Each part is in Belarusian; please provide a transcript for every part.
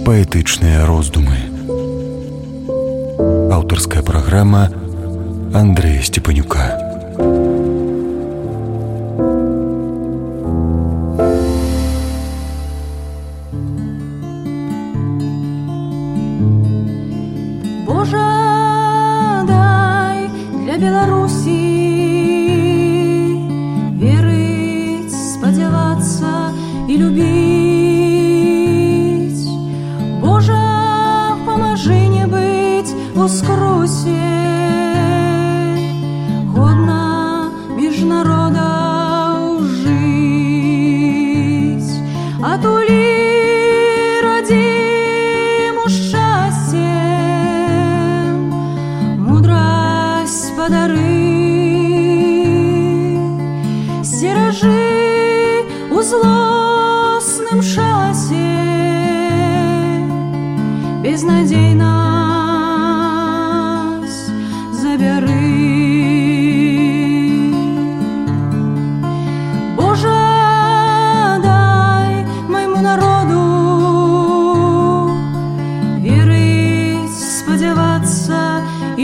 Паэтычныя роздумы. Аўтарская праграма Андрэя Степанюка. Божа, дай для Беларусі верыць, спадзявацца і любіць. Божа, памажы не быць ускрусе, годна між народаў жыць. Атулі радзіму шчасцем, мудрасць падары, сцеражы у злосным часе, безнадзей нас забяры. Божа, дай майму народу верыць, спадзявацца і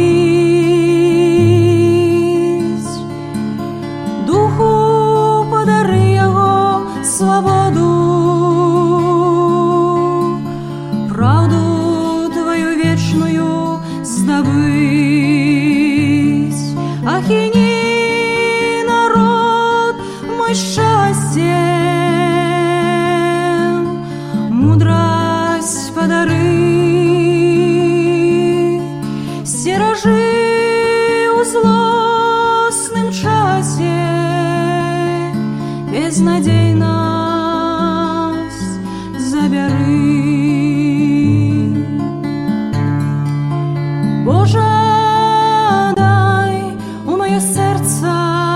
любіць. Духу падары яго свабоду, правду твою вечную здабыць. Ахіні, народ мой, шчасцем, мудрасць падары, сцеражы у злосным часе, безнадзей нас забяры. Божа, дай у маё сэрца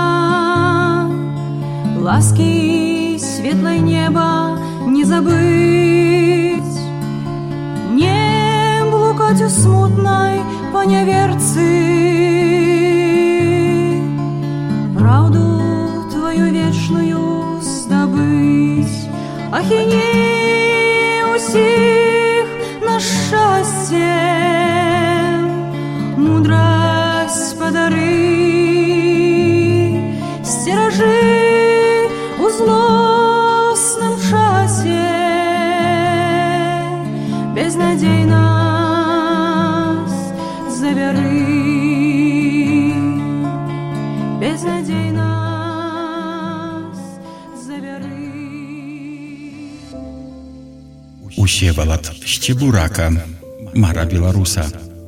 ласкі светлай неба не забыць, не блукаць у смутнай паняверцы, правду твою вечную здабыць. Ахіні усіх на шчасце, мудрасць падары, сцеражы у злосным часе, безнадзей нас забяры, безнадзей нас забяры. Усевалад Сцебурака, Мара Беларуса.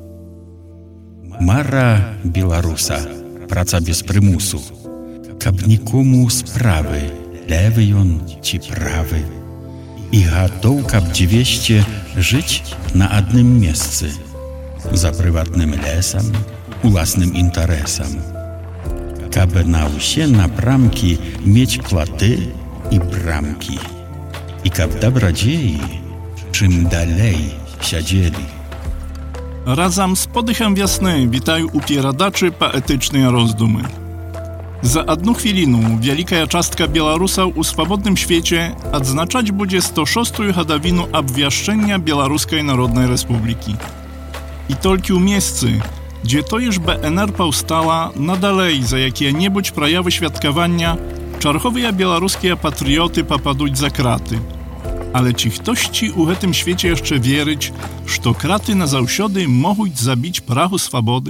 Мара Беларуса, праца без прымусу, каб нікому справы, левы ён ці правы, і гатоў, каб 200 жыць на адным месцы, за прыватным лесам, уласным інтарэсам, каб на ўсе напрамкі мець платы і брамкі, і каб дабрадзеі чым далей сядзелі. Razem z podychem wiosny witają u pieradaczy poetyczne rozdumy. Za jedną chwilinu wielka czastka Białorusów u swobodnym świecie odznaczać będzie 106. hadawinu obwieszczenia Białoruskiej Narodnej Republiki. I tylko u miejscy, gdzie to już BNR powstała, nadalej za jakie-niebądź prajawy świadkowania czarchowe białoruskie patrioty popaduć za kraty. Ale czy ktoś ci u tym świecie jeszcze wierzyć, że kraty na zawsiody mogą zabić prachu swobody?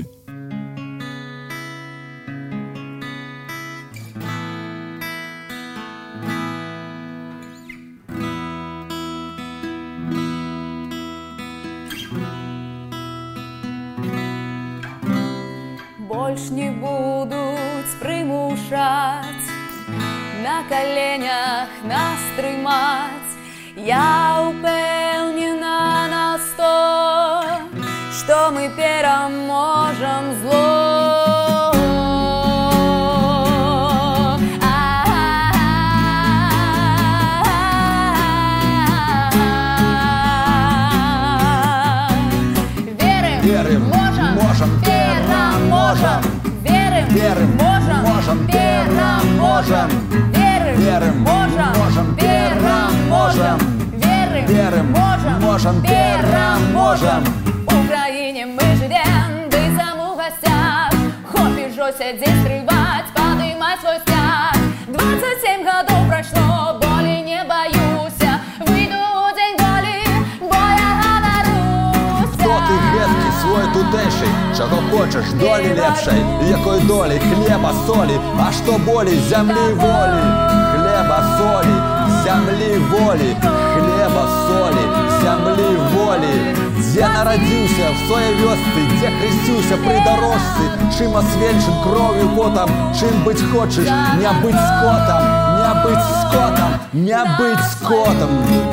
Больш не будуть примушать, на коленях нас тримать. Я упевнена на 100, что мы переможем зло. Верим, можем, переможем. Верим, можем, переможем. Верим, можем, переможем. Верим, можем, переможем, переможем. В Україні ми живем, дивимося у гостях. Хопі жося здесь стрибать, поднимать свой стяг. 27 годов прошло, боли не боюся. Выйду у день боли, бо я говорюся. Хто ти гетький, свой тутеший? Чого хочеш, долі лепшей? Якої долі? Хлеба, солі, а що болі? Землі волі. Хлеба, солі, землі волі. Хлеба, солі, землі волі. Где народился, в своей вёсцы, где крестился при дорожце. Чим освенчен кровью потом, чим быть хочешь, не быть скотом, не быть скотом, не быть скотом.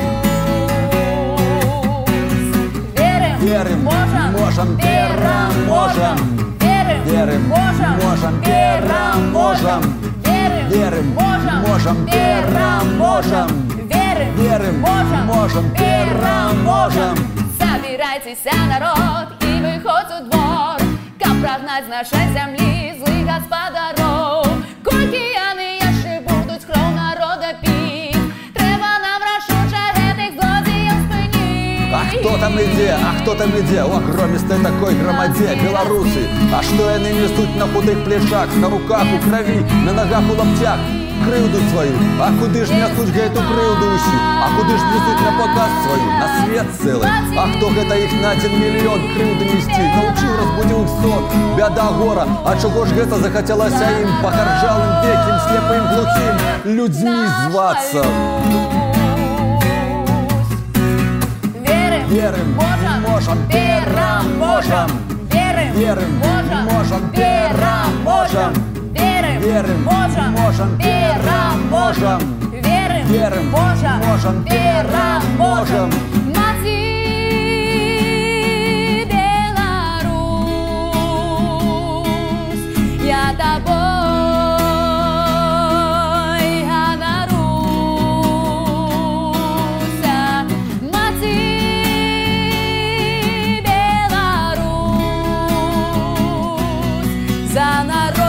Верим, можем, переможем. Верим, можем, переможем. Верим, можем, переможем. Верим, можем, переможем. Собирайтесь, народ, и выходь у двор, как прогнать с нашей земли злых господаров. Кольки яны яшчэ будуть кров народа пить, треба нам рашуче гэтых злодзеев спыніць. А кто там иде, а кто там иде, у огромистой такой громаде белорусы. А что они несут на худых плечах, на руках у крови, на ногах у лаптях? Крыўду свою, а куды ж несуть гэту крыўду усю? А куды ж несуть на показ свою, на свет целый? А кто гэта их на 1 миллион крыўды нести? Научил, разбудил их сон, бяда гора. А чего ж гэта захотелося им, похаржалым, веким, слепым, глухим людьми зваться? Верим, можем, переможем. Верим, можем, переможем. Верим, можем, переможем. Верим, можем, переможем. Маці Беларусь, я тобой ганаруся. Маці Беларусь, за народ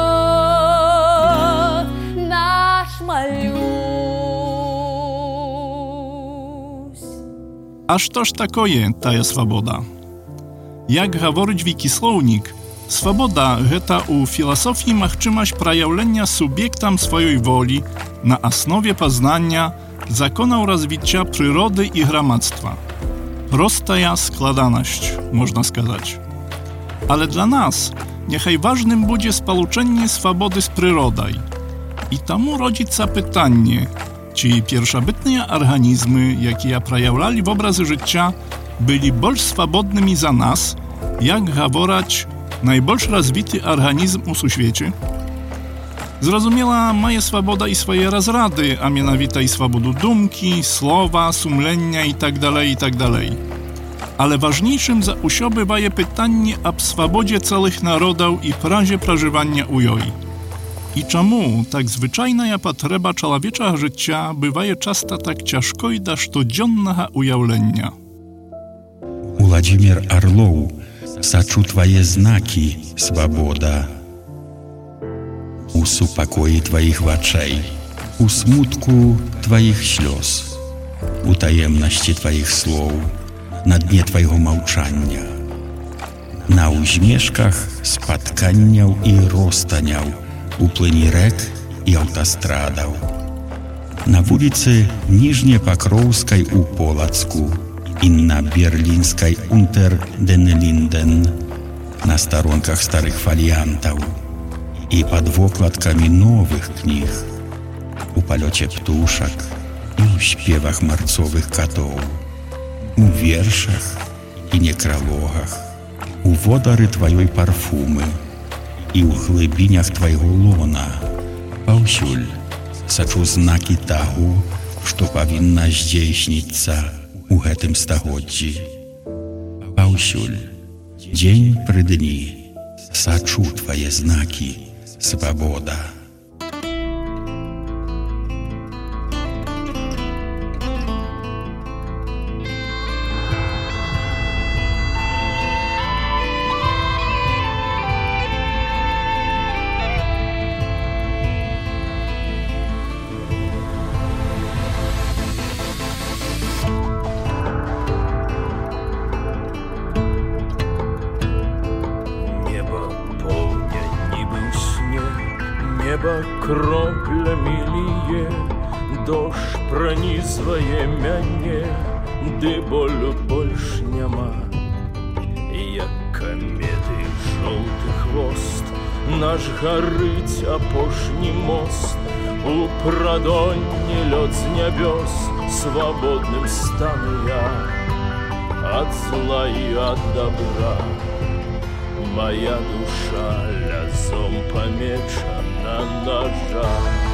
А што ж такое тая свабода? Як гаворыць вікіслоўнік, свабода гэта ў філасофіі магчымасць праяўлення суб'ектам сваёй волі на аснове пазнання законаў развіцця прыроды і грамадства. Простая складанасць, можна сказаць. Але для нас няхай важным будзе спалучэнне свабоды з прыродай. І таму родзіцца пытанне, ці першабытныя арганізмы, якія праяўлялі вобразы жыцця, былі больш свабоднымі за нас, як гавораць найбольш развіты арганізм у сусвеце? Зразумела, мае свабода і свае разрады, а менавіта і свабоду думкі, слова, сумлення і так далej, i tak dalej. Ale ważniejszym za ўсё бывае пытанне аб свабодзе цэлых народаў і празе пражывання ў ёй. І чаму так звычайная патрэба чалавечага жыцця бывае часта так цяжкой да штодзённага уяўлення? Владимир Орлов, сачу твае знакі, свабода. У супакоі тваіх вачэй, у смутку тваіх слёз, у таемнасці тваіх слоў, на дне твайго маўчання, на ўзмешках спатканняў і ростаняў, у плыні рэк і аўтастрадаў, на вуліцы Ніжнепакроўскай у Полацку і на берлінскай Унтер-ден-Лінден, на старонках старых фаліянтаў і пад вокладкамі новых кніг, у палёце птушак і ў спевах марцовых катоў, у вершах і некралогах, у водары тваёй парфумы і ў глыбінях твайго лона. Паўсюль сачу знакі таго, што павінна здзейсніцца у гэтым стагоддзі. Паўсюль, дзень пры дні, сачу твае знакі, свабода. неба кроплямі ліє, дождь пранізвае мяне, ды болю больш няма. Як каметы жоўты хвост, наш гарыць апошні мост, у прадонні лёд з нябёс, свабодным стану я ад зла і ад добра. Моя душа лязом помечена ножа.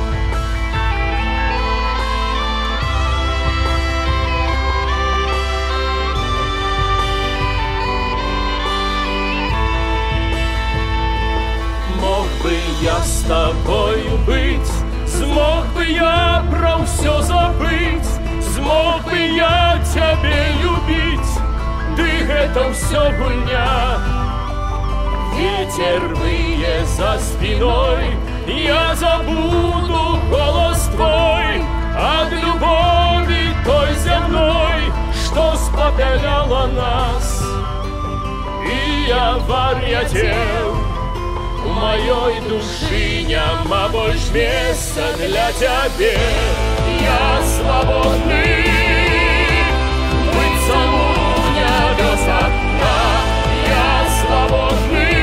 Мог бы я с тобою быть, смог бы я про все забыть, смог бы я тебе любить, ты это все гульня. Ветер вые за спиной, я забуду голос твой от любови той земной, что спопеляла нас. И я варьятел, у моей души нема больше места для тебя. Я свободный, быть саму небеса, я свободный.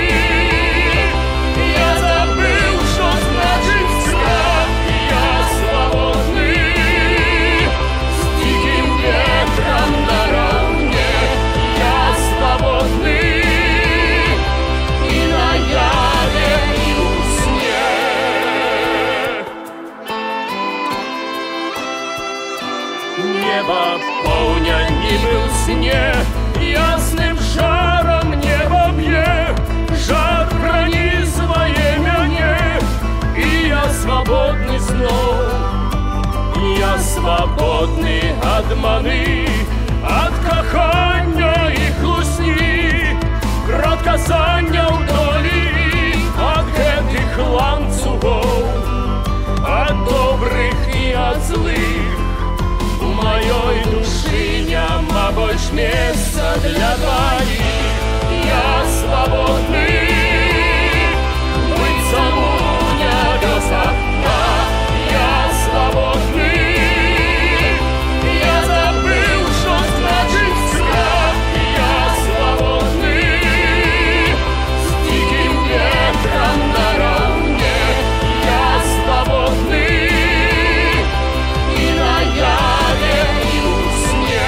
Небо полняни был сне, ясным жаром небо б'є, жар пронизыває мене, и я свободный знов. Я свободный от мани, от кохання і хлусні, от казання в долі, от гэтых ланцюгов, от добрых и от злых. У моей души нема больше места для двоих. Я свободный, быть саму небеса, я свободный. Я забыл, что значит страх. Я свободный, с диким ветром наравне. Я свободный, и наяве, и у сне.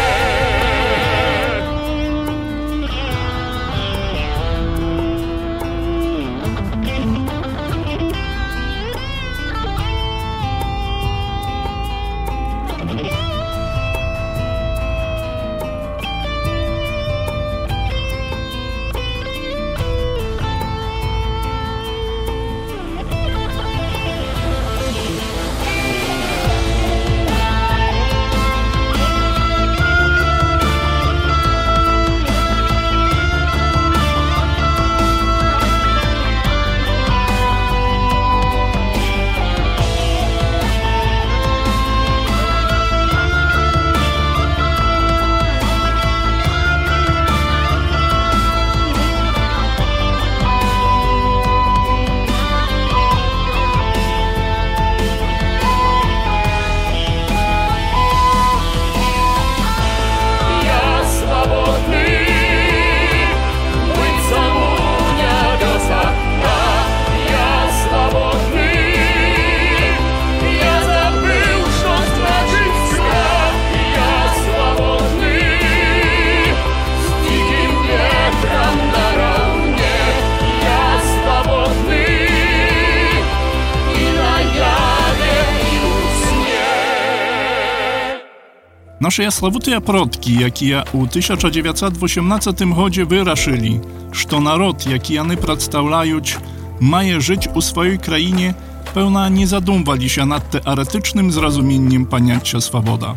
Nasze slawutые продки, якія у 1918 году вырашили, что народ, які яны представляют, мае жить у своей краине, певна не задумывались над теоретycznym zrozumieniem pojęcia swoboda.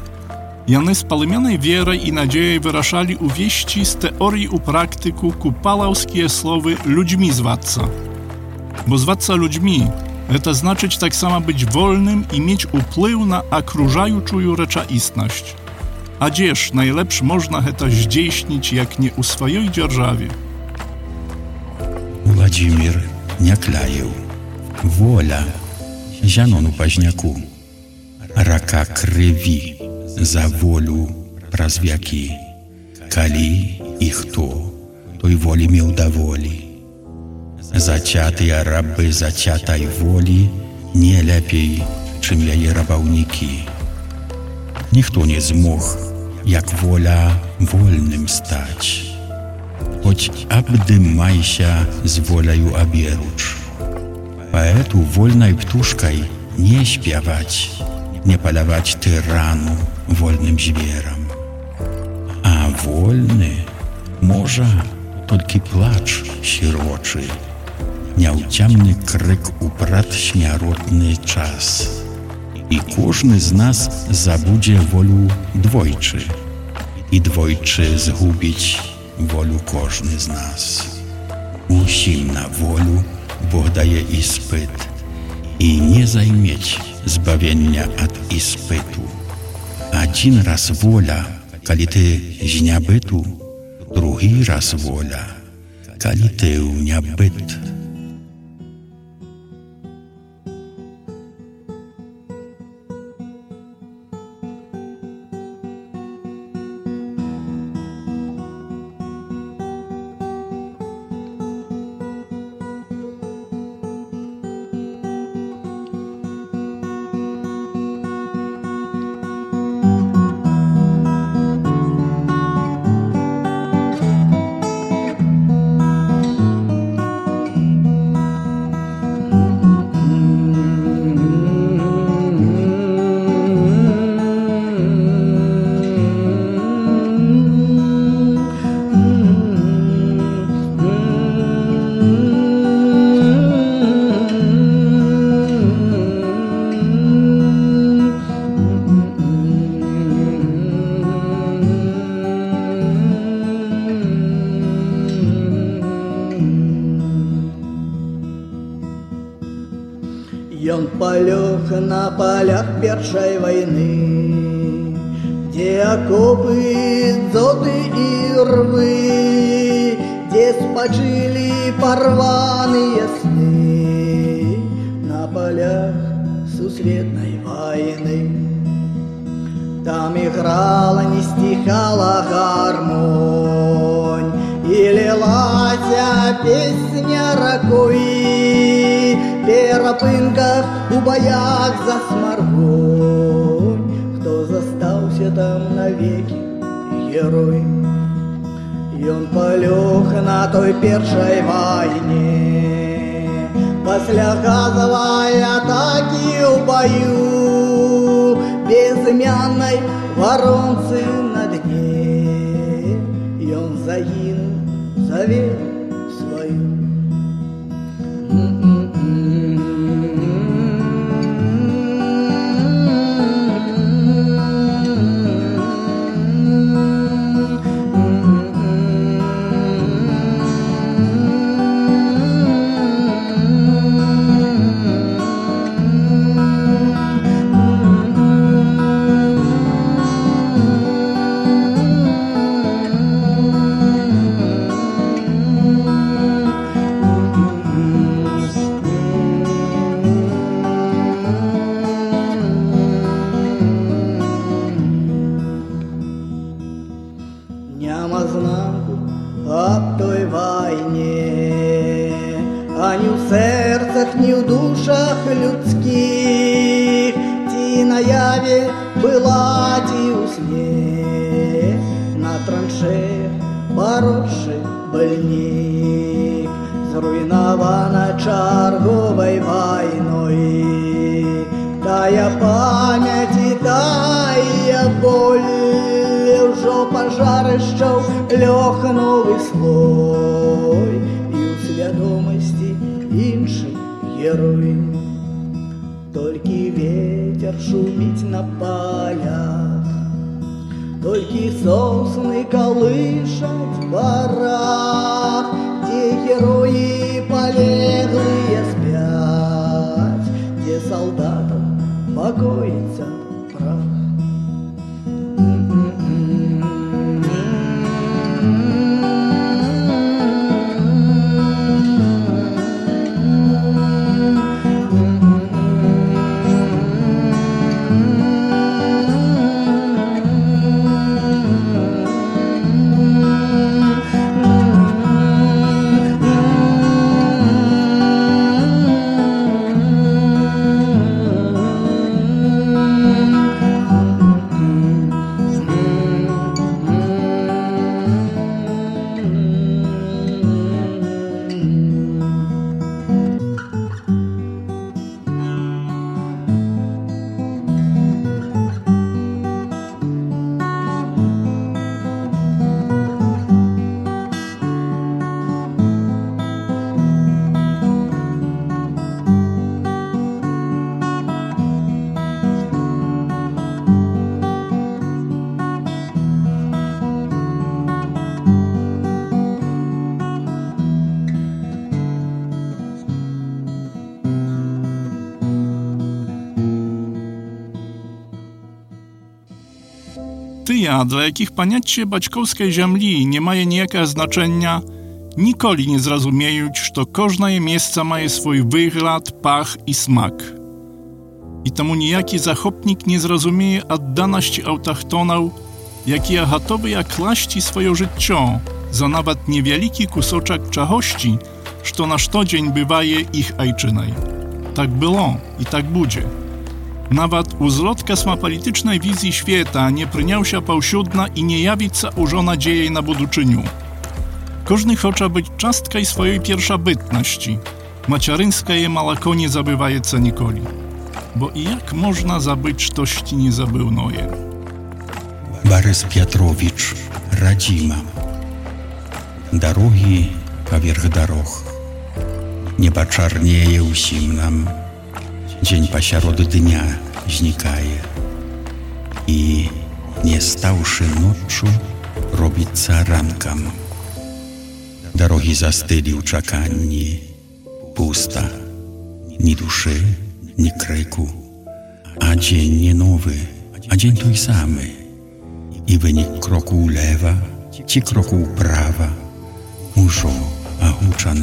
Яны z полымянной верой и надеей вырашали увести z teorii u praktyku kupalowskie słowy ludźmi zwaцца. Bo zwaцца ludźmi это значит так само być wolnym i mieć wpływ na okrużającą rzeczywistość. A gdzież najlepsze można to zdійснить, jak nie u swojej dzierżawie. Владимир Някляев. воля, зянону пазняку, рака крыві за волю праз вякі. Калі і хто той волі меў даволі. Зацятыя рабы зацятай волі не лепей, чым яе рабаўнікі. Ніхто не змог, як воля, вольным стаць. Хоць абдымайся з воляю аберуч. Паэту вольнай птушкай не śpiewać, nie palawać tyranu wolnym zwieram. A wolny może tylko placz siroczy, nieuciemny kryk uprat śmiarotny czas. I każdy z nas zabudzie wolu dwojczy, i dwojczy zgubić wolu każdy z nas. Musimy na wolu Bóg daje ispyt i nie zajmieć zbawienia od ispytu. Один raz wola, kali ty z niebytu, drugi raz wola, kali ty niebyt. Ён полег на полях першай войны, где окопы, дзоты и рвы, где спочили порванные сны на полях сусветной войны. Там играла, не стихала гармонь, и лилась песня ракой, в перапынках, у боях за смаргонь. Кто застался там навеки, герой. И он полег на той першай войне, после газовой атаки в бою, безымянной воронцы на дне. И он загинул за веру свою. Няма знаку об той войне, ані в серцях, ні в душах людських, ті наяві была, ті у сне, на траншеях поросший больник, зруйнована чарговой войной. Тая память и тая боль, ўжо пажарышчаў лёг новы слой, і ў свядомасці іншы герой. Толькі ветер шуміць на полях, толькі сосны калышаць в барах, дзе героі полеглыя спяць, дзе салдатаў пакоіцца прах. Тыя, для якіх паняцце бацькоўскай зямлі не мае ніякага значэння, ніколі не зразумеюць, што кожнае месца мае свой выгляд, пах і смак. І таму ніякі захопнік не зразумее адданасці аўтахтонаў, якія гатовыя класці сваё жыццё за нават невялікі кусочак чагосьці, што на штодзень бывае іх айчынай. Так было і так будзе. Нават узлот касмапалітычнай wizji świata nie прыняўся паўсюдна і не явіцца ўжо надзеяй на будучыню. Кожны хоча быць часткай сваёй першабытнасці. Мацярынскае малако не забываецца ніколі. Bo i jak można zabyć штосьці незабыўное? Борис Петрович, Радзіма. Дарогі паверх дарог. Неба чарнее ўсім нам. Дзень пасярод дня знікае. І, не стаўшы ноччу, робіцца ранкам. Дарогі застылі ў чаканні. Пуста. Ні душы, ні крыку, а дзень не новы, а дзень той самы. І вынік кроку ўлева ці кроку ўправа ужо агучаны.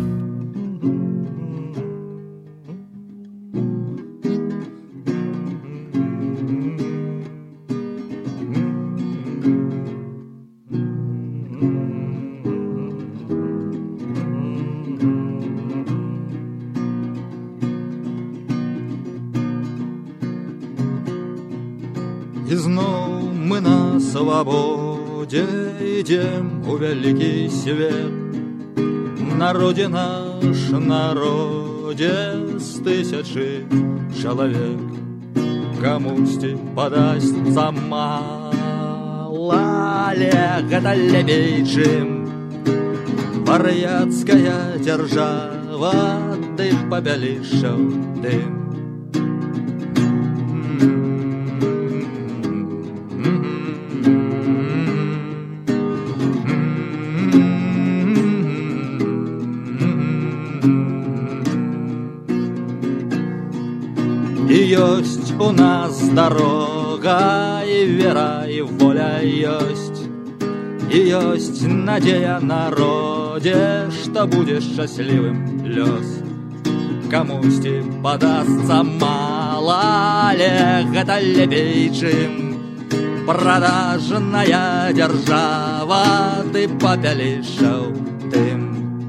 І зноў мы на свабодзе ідзем у вялікі свет. Народзе наш, народзе з тысячы чалавек. Камусьці падасца мала, але гэта лепей, чым вар'яцкая дзяржава, ды папялішчаў дым. І ёсць у нас дарога, і вера, і воля ёсць. І ёсць надзея народзе, што будзе шчаслівым лёс. Камусьці падасца мала, але гэта лепей, чым продажная дзяржава, ды папялішчаў дым.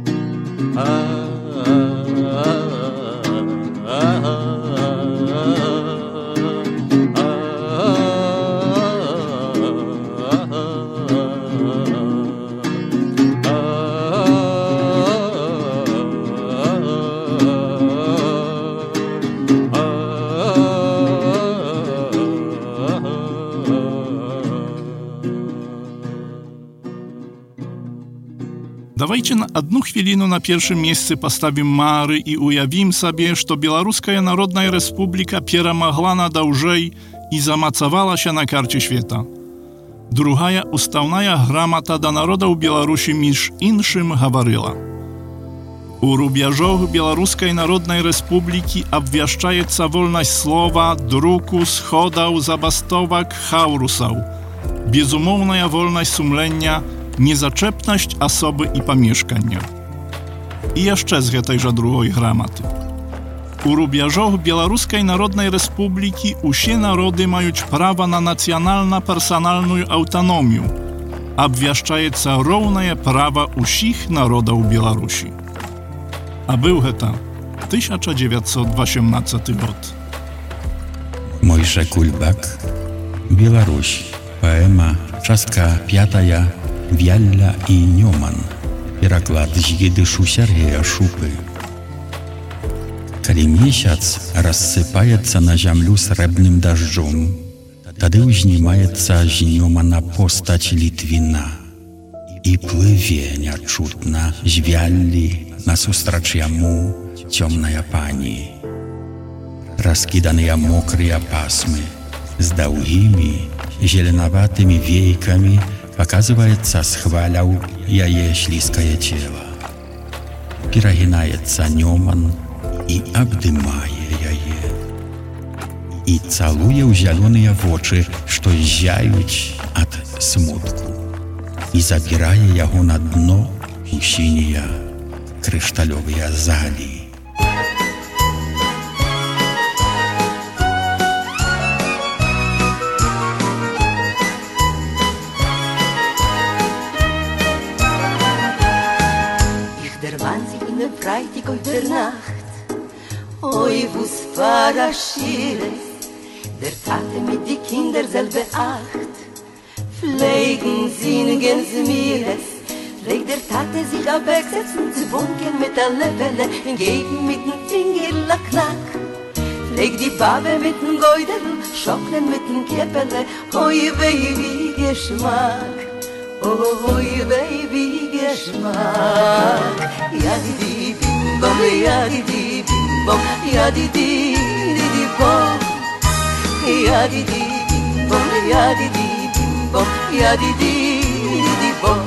Давайте на одну хвилину на pierwszym miejscu postawimy mary i ujawimy sobie, że Białoruska Narodna Republika перемогла na dłużej i zamacowała się na karcie świata. Druga ustawna gramata do narodów Białorusi między innym говорила: U rubieżach Białoruskiej Narodnej Republiki obwieszczaється wolność słowa, druku, schodów, zabastowek, haurusów, bezumowna wolność sumienia, niezaczepność osoby i pomieszkania. I jeszcze z tejże drugiej gramaty. U rubieżach Białoruskiej Narodnej Republiki usie narody mają prawo na nacjonalno-personalną autonomię, obwieszczaється równe prawa usich narodów Białorusi. A był to 1918 rok. Mojże Kulbak, Białoruś, poema, czaska 5. Вялля і Нёман. Пераклад з едышу Сергея Шупы. Калі месяц рассыпаецца на зямлю срэбным дажджом, тады ўзнімаецца з Нёмана постаць Літвіна і плыве нячутна з Вяллі насустрач яму цёмная пані. Раскіданыя мокрыя пасмы з даўгімі зеленаватымі вейкамі показывается с хваляў яе слизкое тело. Перагинается Нёман и обдымае яе. і цалуе ў зялёныя вочы, што ззяюць ад смутку, і забірае яго на дно у сінія крышталёвыя залі. Freitag und der Nacht, oi, wo's fahre Schieres, der Tate mit die Kinder selbe Acht. Pflegen, singen, Smires, pflegt der Tate sich abwegsetzen, zwungen mit der Levele, hingegen mit dem Finger la Knack. Pflegt die Babe mit dem Geudel, schocklen mit dem Käppele, oi, wei, wie Geschmack. Oi, wei, wie Geschmack. Ja, die bim bom, ja, die bim bom, ja, die bom. Ja, die bim bom, ja, die bim bom, ja, die bom.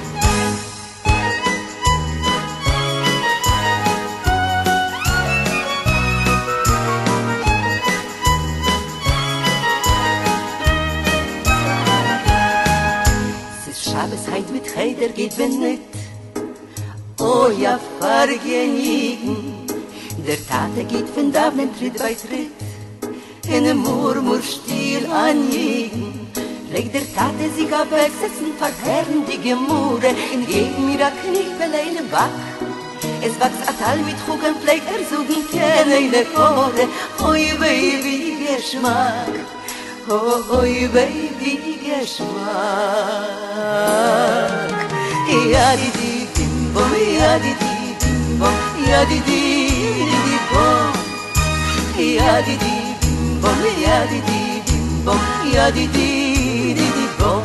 Schabes heit mit Heider geht wenn nit. Oh ja, vergenigen. Der Tate geht von Davnen Tritt bei Tritt. In einem Murmurstil anjegen. Legt der Tate sich abwegsetzen, verherren die Gemure. Hingegen mir a Kniebeleine wach. Es wächst a Tal mit Chugen, pflegt suchen keine Kore. Oi, wei, wie Geschmack. Oi, wei, wie Geschmack. Ja, die bim bom, ja, die bim bom, ja, die bom. Ja, die bim bom, ja, die bim bom, ja, die bom.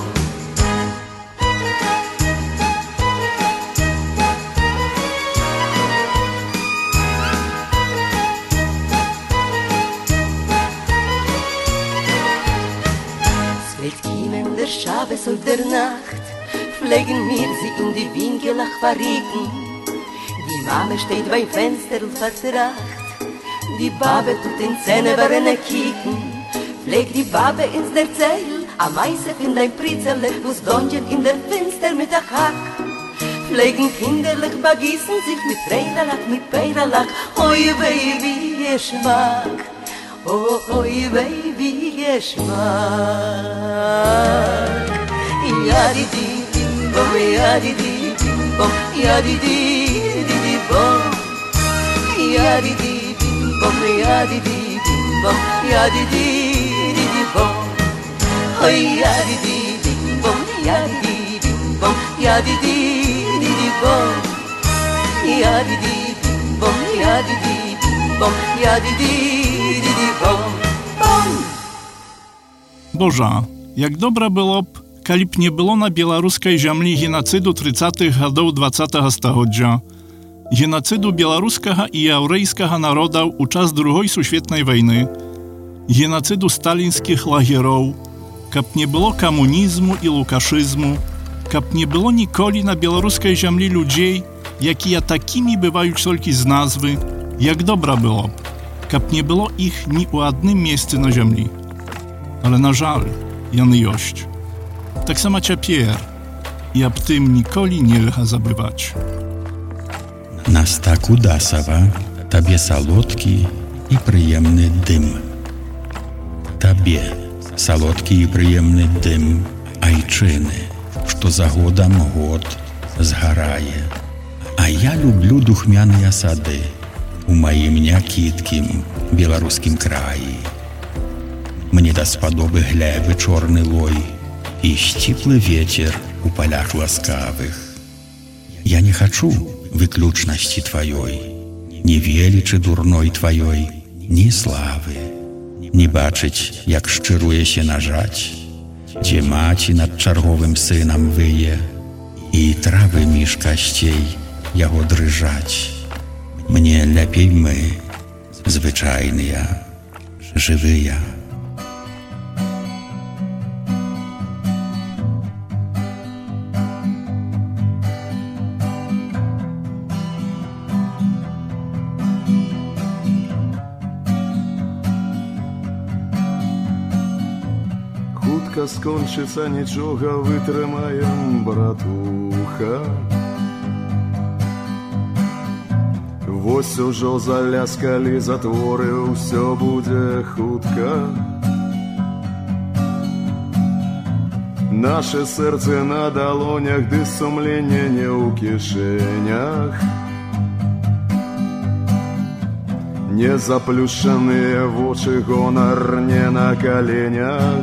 Der Schabes und der Nacht pflegen mir sie in die Winkelach verrieken. Die Mame steht beim Fenster und vertracht. Die Babe tut in Zähne barene kicken. Pfleg die Babe ins der Zeil, am Eisef in dein Pritzele, wo's Donjen in der Fenster mit der Hack. Pflegen kinderlich begießen sich mit Reiterlack, mit Peiterlack. Oi, wei, wie Geschmack. Oh, oi, wei, wie Geschmack. Ja, die bim bom, ja, die bim bom, ja, die bom. Ja, die bim bom, ja, die bim bom, ja, die bom. Oh, ja, die bim bom, ja, die bim bom, ja, die bom. Ja, die bim bom, ja, die bim bom, ja, die bom. Boża, jak dobra było bп, калі б не было на беларускай зямлі генацыду 30-х гадоў 20-го стагоддзя, генацыду беларускага і яўрэйскага народаў у час Другой сусветнай вайны, генацыду сталінскіх лагероў, каб не было камунізму і лукашызму, каб не было ніколі на беларускай зямлі людзей, якія такімі бываюць толькі з назвы, як добра было б, каб не было іх ні ў адным месцы на зямлі. Ale na żal, яны ёсць. Так сама цяпер, і аб тым ніколі нельга забываць. Настаку Дасава, табе салодкі і прыемны дым. Табе салодкі і прыемны дым айчыны, што за годам год згарае. А я люблю духмяныя сады у маім някіткім беларускім краі. Мне даспадобы глебы чорны лой і сціплы вецер у палях ласкавых. Я не хачу выключнасці тваёй, ні велічы дурной тваёй, ні славы, не бачыць, як шчыруе сена жаць, дзе маці над чарговым сынам вые, і травы між касцей яго дрыжаць. Мне лепей мы, звычайныя, жывыя. гэта скончыцца, нічога, вытрымаем, братуха. Вось ужо заляскалі затворы, ўсё будзе хутка. Наše сэрцы на далонях, ды сумленне не ў кішэнях. Не заплюшаныя вочы, гонар не на каленях.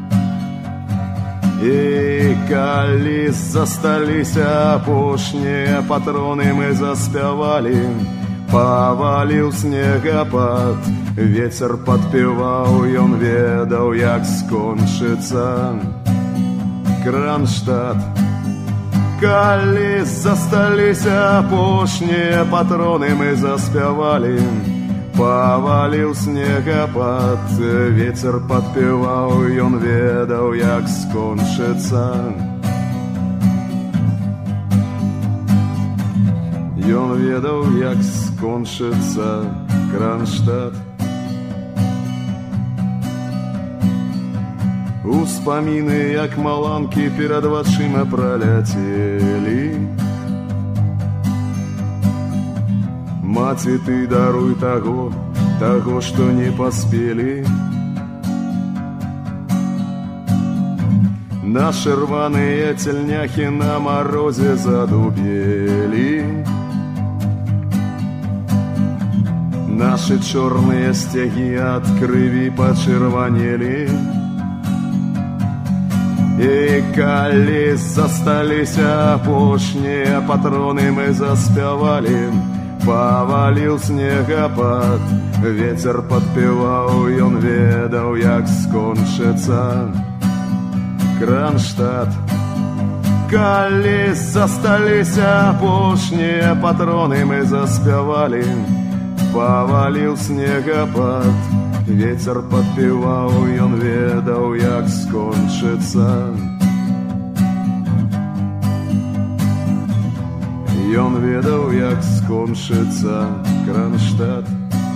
І калі засталіся апошнія патроны, мы заспявалі. Паваліў снегапад, вецер падпеваў, ён ведаў, як скончыцца Кронштадт. Калі засталіся апошнія патроны, мы заспявалі. Паваліў снегапад, вецер падпеваў, ён ведаў, як скончыцца. Ён ведаў, як скончыцца Кронштадт. Успаміны, як маланкі, перад вачыма праляцелі. Маці, ты даруй таго, што не паспелі. Нашы рваныя цельняхі на марозе задубелі. Нашы чорныя сцягі ад крыві пачырванелі. І калі засталіся апошнія патроны, мы заспявалі. Паваліў снегапад, вецер падпеваў, ён ведаў, як скончыцца Кронштадт. Калі засталіся апошнія патроны, мы заспявалі. Паваліў снегапад, вецер падпеваў, ён ведаў, як скончыцца. Ён ведаў, як скончыцца Кронштадт.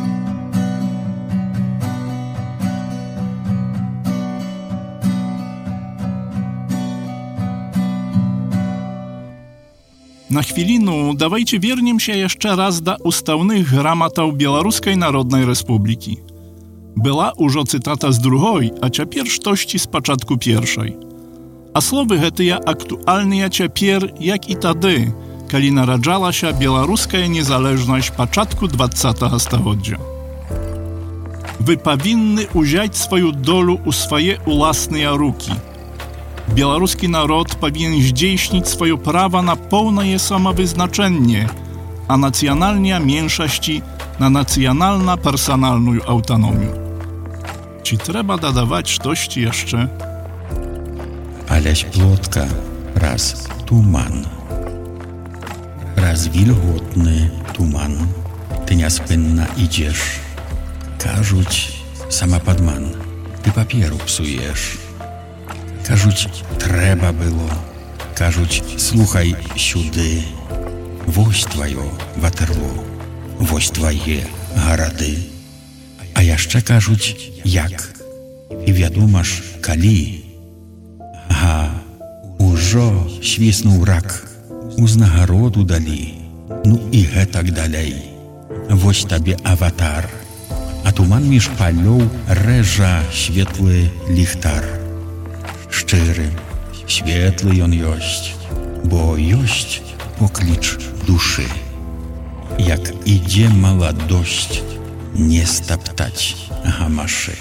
Na chwilinu dawajcie wiernim się jeszcze raz do ustawnych gramatów Białoruskiej Narodnej Republiki. Była już cytata z drugiej, a ciapier sztości z początku pierwszej. A słowy getyja aktualne ciapier jak i tady, kiedy naradzała się białoruska niezależność początku XX stulecia. Wy powinny uziąć swoją dolu u swoje własne ruki. Białoruski naród powinien zdійsnić swoje prawa na pełne samowyznaczenie, a nacjonalne mniejszości na nacjonalno-personalną autonomię. Czy trzeba dodawać coś jeszcze? Aleś plotka, raz tuman. Raz wilgotny tuman, ty niespynna idziesz. Кажуть, сама падман, ty papieru psujesz. Кажуть, треба było. Кажуть, słuchaj сюди. Вось твоё Ватерло, вось твоje гарады. А яшчэ кажуть, як. І вядома ж, калі. Ага, ужо свіснуў рак. Узнагароду далі. Ну і гэтак далей. Вось табе аватар. А туман між палёў рэжа светлы ліхтар. Шчыры, светлы ён ёсць, бо ёсць покліч душы. Як ідзе маладосць, не стаптаць гамашы.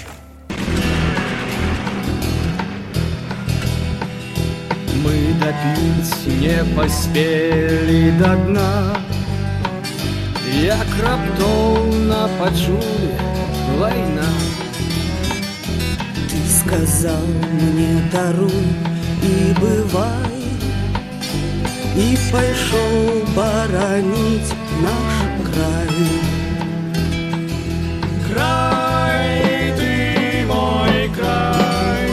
Мы допить не поспели до дна, як раптоўна пачулі вайна. Ты сказал мне даруй и бывай, и пошел боронить наш край. Край, ты мой край,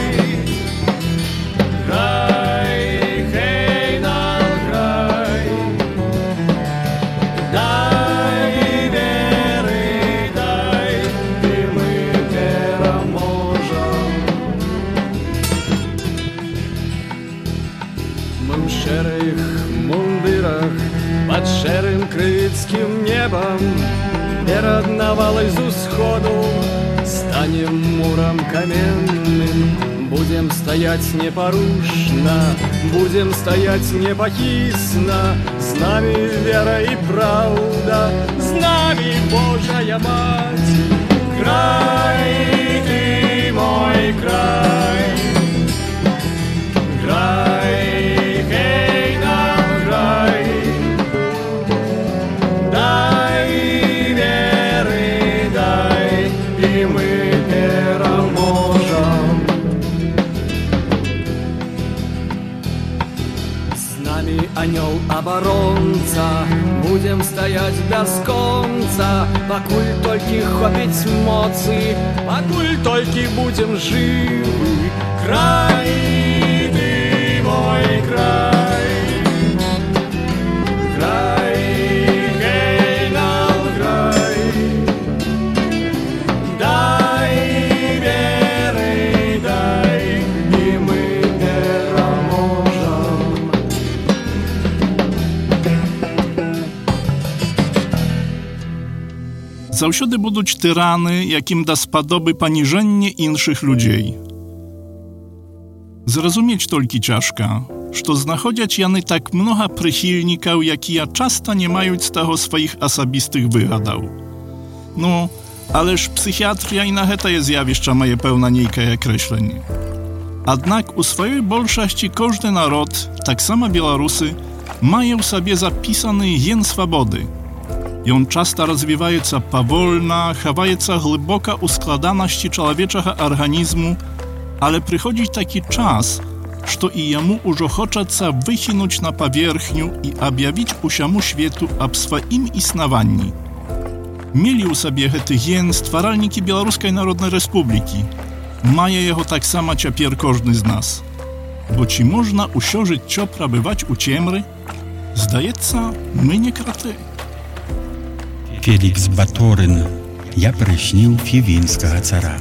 край, хей, наш край. Дай веры, дай, и мы пераможем. Мы в шэрых мундырах под шэрым крыцкім небом перад навалай з усходу станем мурам каменным. Будем стоять непорушно, будем стоять непохисно. С нами вера и правда, с нами Божья Мать. Край, ты мой край, край, хей нам край. Дай веры, дай, и мы переможем. С нами анёл-оборонца, будем стоять бясконца, пакуль толькі хопіць моцы, пакуль толькі будем живы. Край, ты мой край, край, гей нам край. Дай веры, дай, и мы переможем. Заўсёды будуць тыраны, якім даспадобы паніжэнне іншых людзей. Зразумець толькі цяжка, што знаходзяць яны так многа прыхільнікаў, якія часта не маюць з таго сваіх асабістых выгадаў. Ну, але ж псіхіатрыя і на гэтае з'явішча мае пэўна нейкае акрэсленне. Аднак у сваёй большасці кожны народ, таксама беларусы, мае ў сабе запісаны ген свабоды. Ён часта развіваецца павольна, хаваецца глыбока ў складанасці чалавечага арганізму, ale przychodzi taki czas, że i jemu już хочется wychinąć na powierzchnię i objawić usiamu światu об swoim istnowaniu. Mieli u sobie ten gen stwaralniki Białoruskiej Narodnej Republiki. Maje jego tak samo ciapier każdy z nas. Bo ci można usiążyć cio prabywać u ciemry? Zdaється, my nie kraty. Фелікс Баторын, я прыśnił фівінскага цара.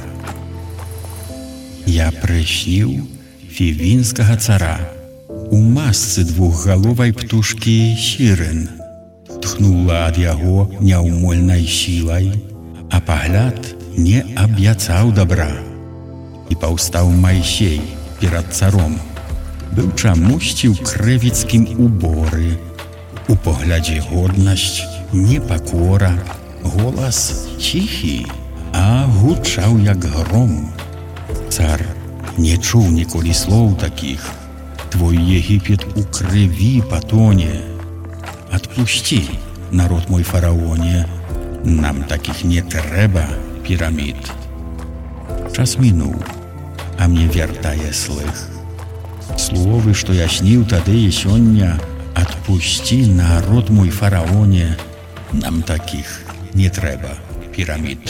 Я прыśnił фівінскага цара. У масцы двухгаловай птушкі сірын. Тхнула ад яго няўмольнай сілай, а пагляд не аб'яцаў добра. І паўстаў Майсей перад царом. Быў чамусьці ў крэвіцкім уборы. У поглядзе годнасць, непакора, голас ціхі, а гучаў як гром. Цар не чуў ніколі слоў такіх. Твой Егіпет у крыві патоне. Адпусці, народ мой фараоне, нам такіх не трэба пірамід. Час мінуў, а мне вяртае слых. Словы, што я сніў тады і сёння, адпусці, народ мой фараоне, нам такіх не трэба пірамід.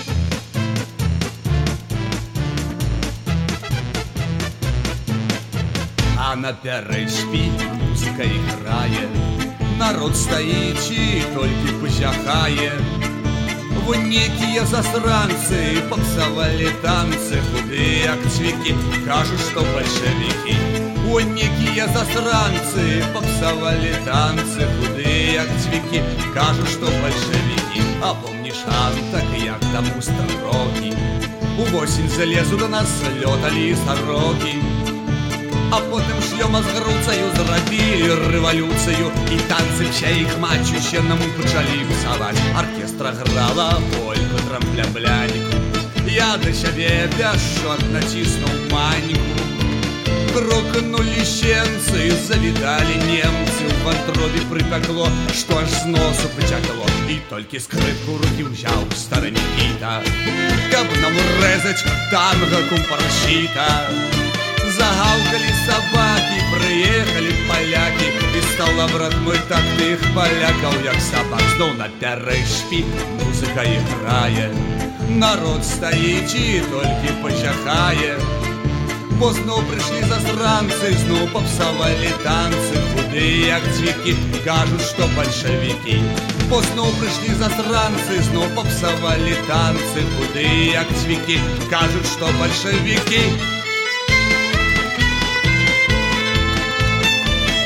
А на перышпі музыка іграе, народ стаіць і толькі пазяхае. Вон некія засранцы папсавалі танцы, худыя як цвікі, кажуць, што бальшавікі. Вон некія засранцы папсавалі танцы, худыя як цвікі, кажуць, што бальшавікі. А помніш, так як таму старокі, увосень залезу до нас лёталі сарокі. А потым шлёма з груцаю зрабілі рэвалюцыю, і танцы вся іх мачуща нам пачалі псаваць. Аркестра грала польку, трамбля-бляніку, я да сябе бясшот націснуў маньку. Крокнулі сенцы, завідалі немцы, у вантробе прыпякло, што аж з носу пацякло. І толькі скрыпку рукі ўзяў стары Нікіта, каб нам рэзаць танга кумпарсіта. Загаўкалі сабакі, прыехалі палякі, і стала, брат мой, так тых палякаў, як сабак. Зноў на перышпі музыка іграе, народ стаіць і толькі пазяхае. Бо зноў прыйшлі засранцы, зноў папсавалі танцы, худыя як цвікі, кажуць, што бальшавікі. Бо зноў прыйшлі засранцы, зноў папсавалі танцы, худыя як цвікі, кажуць, што бальшавікі.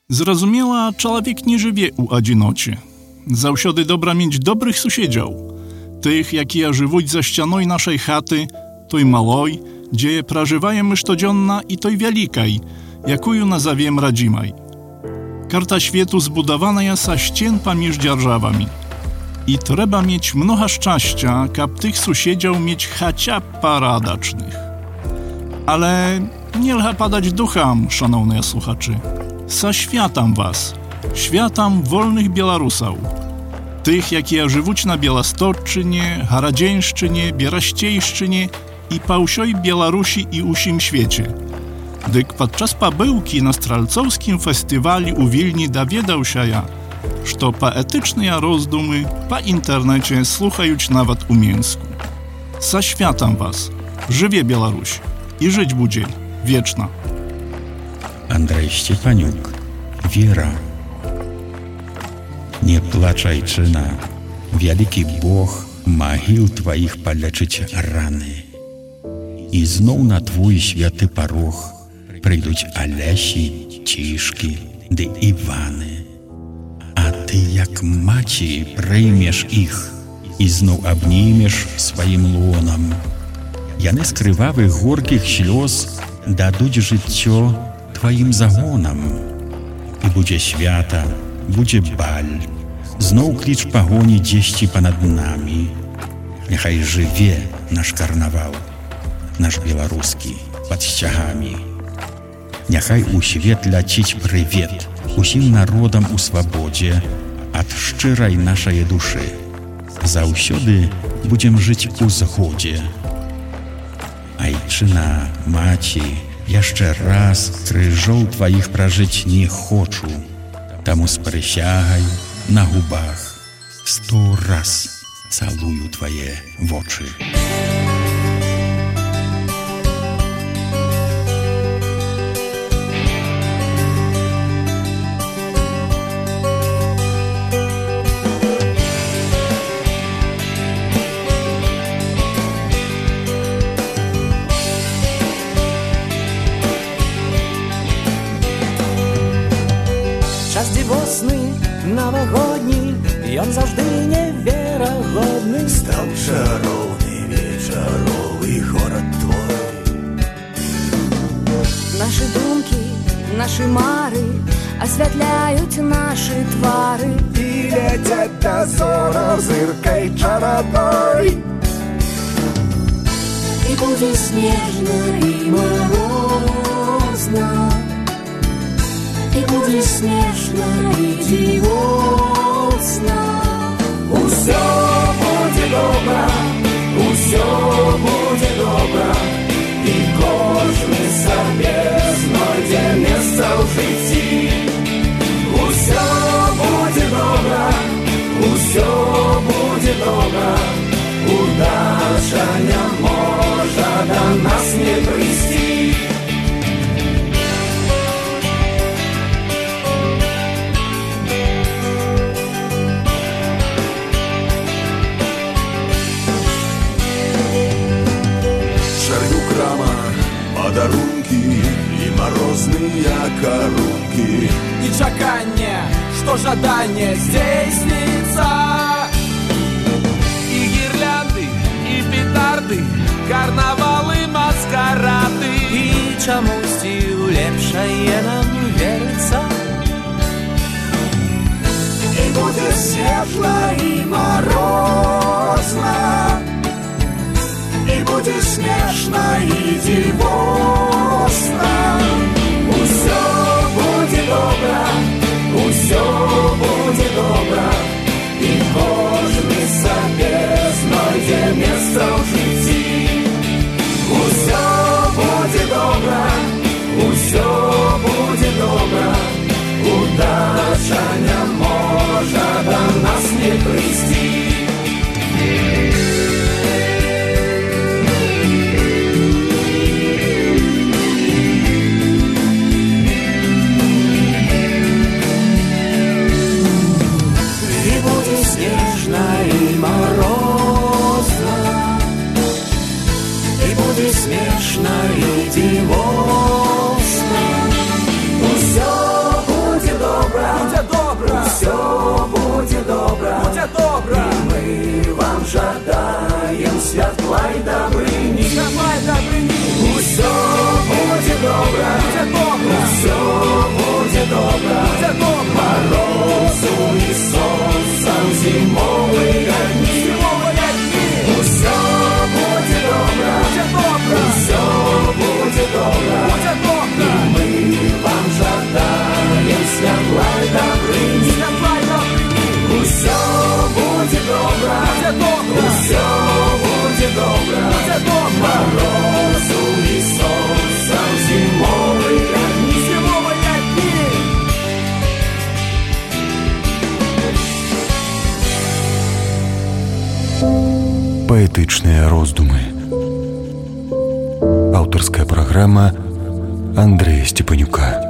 Зразумела, чалавек не жыве ў адзіноце. Заўсёды добра мець добрых суседзяў, тых, якія жывуць за сцяной нашай хаты, той малой, дзе пражываем мы штодзённа, і той вялікай, якую назавем радзімай. Карта świetu zbudowana sa ścien pamiędzy dzierżawami. I trzeba mieć mnoga szczęścia, kab tych sąsiedzów mieć chociaż paradacznych. Ale nie lcha padać ducham, szanowne słuchaczy. Sa światam was, światam wolnych Białorusów. Tych, jakie żywuć na Białostoczynie, Haradziejszczynie, Bieraściejszczynie i pałsioj Białorusi i usim świecie. Dyk podczas pabyłki na Stralcowskim festiwali u Wilni dowiedział się ja, że poetyczne rozdumy po internecie słuchają nawet u mięsku. Sa światam was, żywie Białoruś i żyć będzie wieczna. Andrzej Stepaniuk, Wiera. Nie placzaj, czyna, wielki Bóg mogił twoich poleczyć rany. I znów na twój święty porog przyjdą Alesi, Ciszki, dy Iwany. A ty jak maci przyjmiesz ich i znów obniemiesz swoim łonom. Jany z krwawych, gorkich śluz dadzą życie twoim zagonom. I będzie świata, będzie bal, znów klicz pogoni dzieści ponad nami. Niechaj żywie nasz karnawał, nasz białoruski, pod ściachami. Niechaj uświetla cić prywiet усім народам у свабодзе ад шчырай нашай душы. Заўсёды будзем жыць у згодзе. Айчына, маці, яшчэ раз крыжоў тваіх пражыць не хочу, таму з прысягай на губах 100 раз цалую твае вочы. Новогодний, ён завжди неверагодны. Стаў чароўны вечаровы горад твой. Наши думкі, наши мары асвятляюць нашы твары І ляцяць дазораў зыркай чарадной. І будзе снежна і марозна, і будзе смешна і дзівосна. Усё будзе добра, усё будзе добра, і кожны сабе знойдзе месца ў жыцці. Усё будзе добра, усё будзе добра, удача не можа да нас не прыйсці. Подарунки и морозные коронки, и чаканье, что жадание здейснится. И гирлянды, и петарды, карнавалы, маскарады. И чамусьці ў лепшае нам верыцца. И будет светло и морозно, и будет смешно и дивосно. Усё будет добра, усё будет добра, и кожны сабе знойдзе месца ў жыцці. Усё будет добра, усё будет добра, удача не можа да нас не прыйсці. Смешно и дивосно. Усё будет будзе добра. І мы вам жадаем святла і дабрыні. Святла і дабрыні. Усё будзе добра, будзе добра. Усё будзе добра, будзе добра. Марозу і сонцам зімовыя дні. Зімовыя дні. Усё будзе добра, будзе добра. Усё будзе добра, будзе добра. І мы вам жадаем святла і дабрыні. Святла і дабрыні. Усё будзе добра, будзе добра. Усё будзе добра, будзе добра. Марозу і сонцам зімовыя дні. Зімовыя дні. Поэтычныя роздумы. Аўтарская праграма Андрэя Сцепанюка.